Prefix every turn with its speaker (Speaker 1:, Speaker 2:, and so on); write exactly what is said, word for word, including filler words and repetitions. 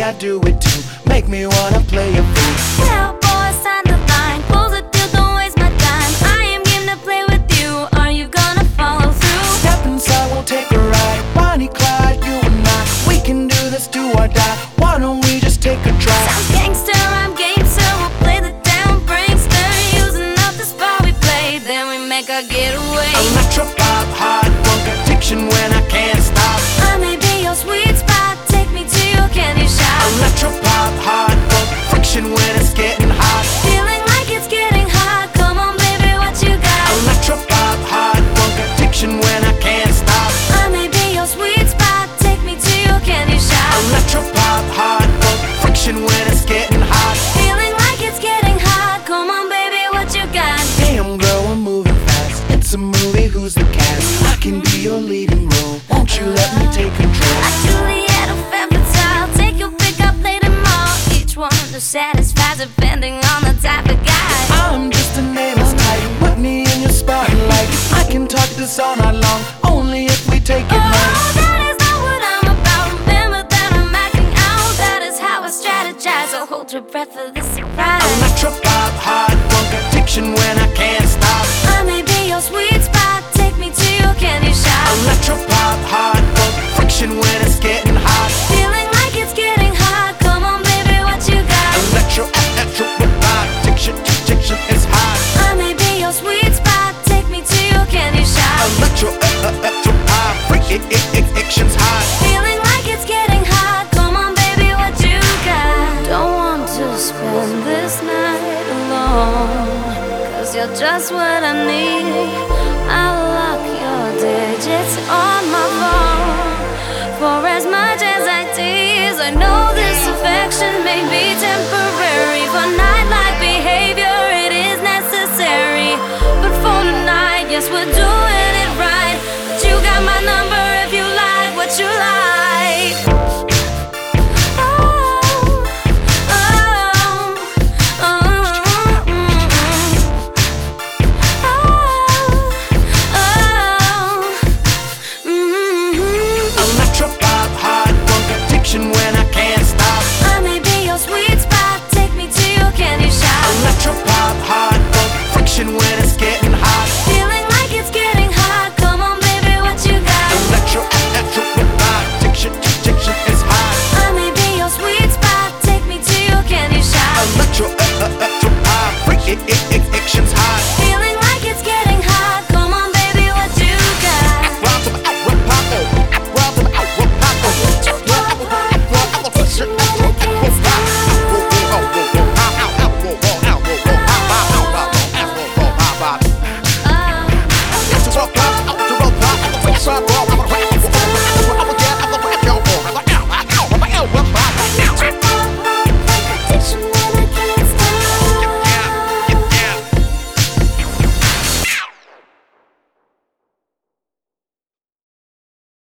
Speaker 1: I do it too. Make me wanna play a fool.
Speaker 2: Yeah, boys, sign the line. Close the deal, don't waste my time. I am game to play with you. Are you gonna follow through?
Speaker 1: Step inside, we'll take a ride. Bonnie, Clyde, you and I, we can do this, do or die. Why don't we just take a drive?
Speaker 2: Sounds gangster, I'm game, so we'll play the down prankster. Using up the spot we play, then we make our getaway.
Speaker 1: Electro pop, hard funk addiction when I can't stop.
Speaker 2: I may be your sweet spot, take me to your candy shop.
Speaker 1: Electro pop, hard funk friction when it's getting hot.
Speaker 2: Feeling like it's getting hot, come on baby, what you got?
Speaker 1: Electro pop, hard funk addiction when I can't stop.
Speaker 2: I may be your sweet spot, take me to your candy shop.
Speaker 1: Electro pop, hard funk friction when it's getting hot.
Speaker 2: Feeling like it's getting hot, come on baby, what you got?
Speaker 1: Damn girl, we're moving fast. It's a movie, who's the cast? I can be your leading role. Won't you let me take control?
Speaker 2: Like Juliet or Femme Fatale, take your pick, I play them all. Each one to satisfy depending on the type of guy.
Speaker 1: I'm just a nameless type. Put me in your spotlight. I can talk this all night long, only if we take it
Speaker 2: Oh,
Speaker 1: right.
Speaker 2: that is not what I'm about. Remember that I'm acting out. That is how I strategize, so hold your breath for the surprise.
Speaker 1: Electro pop, hard funk addiction when I can't stop.
Speaker 2: I may be your sweet spot, take me to your candy shop.
Speaker 1: Electro pop, hard funk friction when it's getting hot.
Speaker 2: Feeling like it's getting hot, come on baby, what you got?
Speaker 1: Electro, electro pop addiction, addiction is hot.
Speaker 2: I may be your sweet spot, take me to your candy shop.
Speaker 1: Electro, electro pop addiction's hot.
Speaker 2: Feeling like it's getting hot, come on baby, what you got? Don't want to spend this night alone, cause you're just what I need. I'll lock your digits on my phone. For as much as I tease, I know this affection may be temporary. For night like